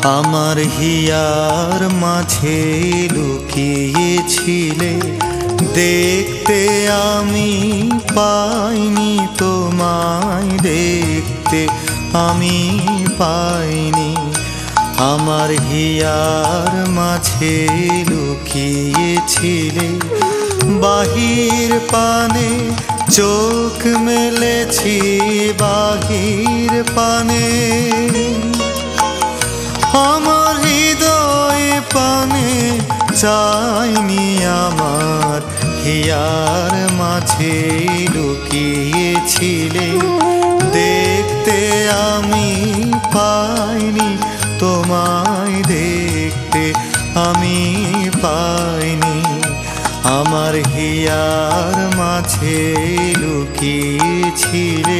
আমার হিয়ার মাঝে লুকিয়েছিলে, দেখতে আমি পাইনি তোমায়, দেখতে আমি পাইনি। আমার হিয়ার মাঝে লুকিয়েছিলে, বাহির পানে চোখ মেলেছি, বাহির পানে আমার হৃদয় পানে চাইনি। আমার হিয়ার মাঝে লুকিয়েছিলে, দেখতে আমি পাইনি তোমায়, দেখতে আমি পাইনি। আমার হিয়ার মাঝে লুকিয়েছিলে।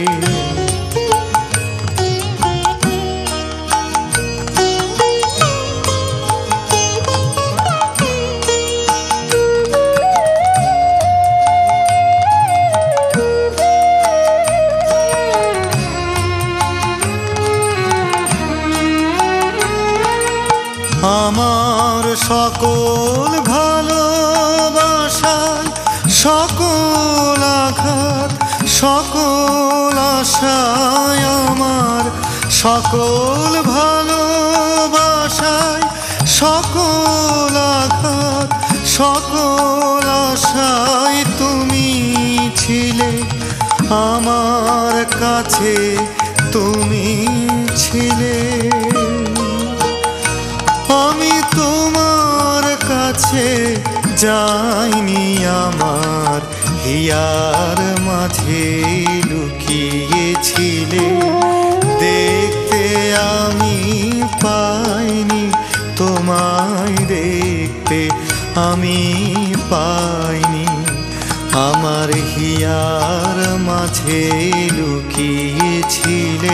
আমার সকল ভালোবাসায়, সকল আঘাত, সকল আশায়, আমার সকল ভালোবাসায়, সকল আঘাত, সকল আশায় তুমি ছিলে আমার কাছে, তুমি ছিলে। আমি তোমার কাছে যাইনি, আমার হিয়ার মাঝে লুকিয়েছিলে, দেখতে আমি পাইনি তোমায়, দেখতে আমি পাইনি। আমার হিয়ার মাঝে লুকিয়েছিলে।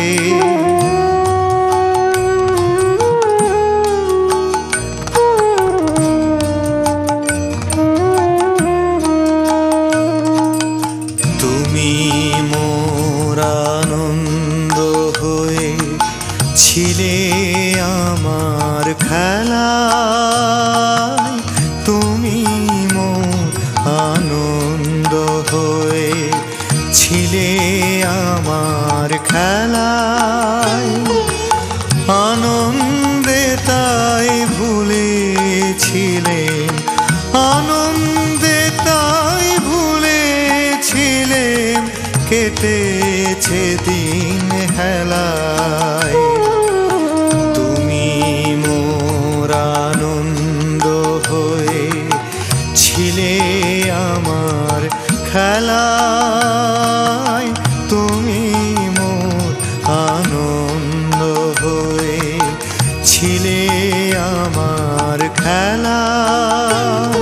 আনন্দ হয়ে ছিলে আমার খেলায়, তুমি মোর আনন্দ হয়ে ছিলে আমার খেলায়। আনন্দে তাই ভুলেছিলেন, আনন্দে তাই ভুলেছিলেন, কেটেছে দিন হেলায়। তুমি মোর আনন্দ হয়ে ছিলে আমার খেলায়, তুমি মোর আনন্দ হয়ে ছিলে আমার খেলায়।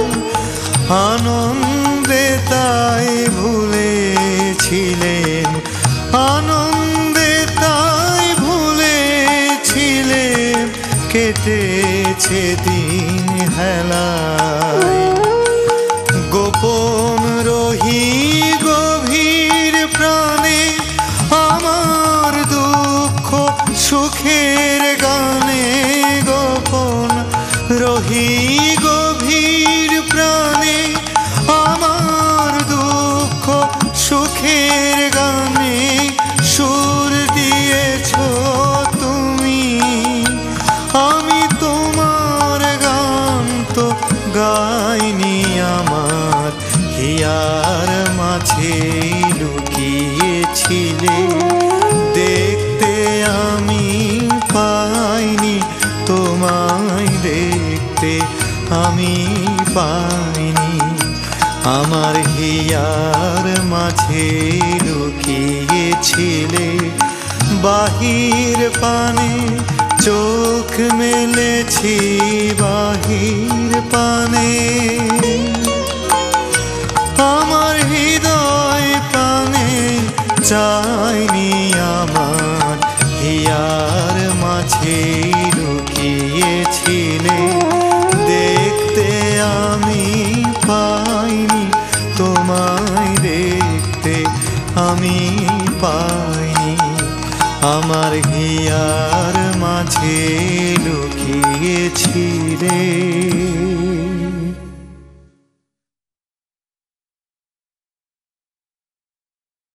আনন্দে তাই ভুলেছিলেন, আনন্দে তাই ভুলেছিলেন, কেটেছে দিন হেলায়। গোপন রহি গভীর প্রাণে, আমার দুঃখ সুখের গানে, গোপন রহি গভীর প্রাণে, আমার দুঃখ সুখের গানে সুর দিয়েছ তুমি। আমি তোমার গান তো গাইনি, আমার হিয়ার মাঝে লুকিয়েছিলে, দেখতে আমি পাইনি তোমায়, দেখতে আমি পাইনি। আমার হিয়ার মাঝে লুকিয়েছিলে, বাহির পানে চোখ মেলেছি, বাহির পানে আমার হৃদয় পানে চাইনি। আমার হিয়ার মাঝে লুকিয়েছিলে, দেখতে আমি পাইনি তোমায়, দেখতে আমি পাইনি। আমার হিয়ার মাঝে লুকিয়েছি রে।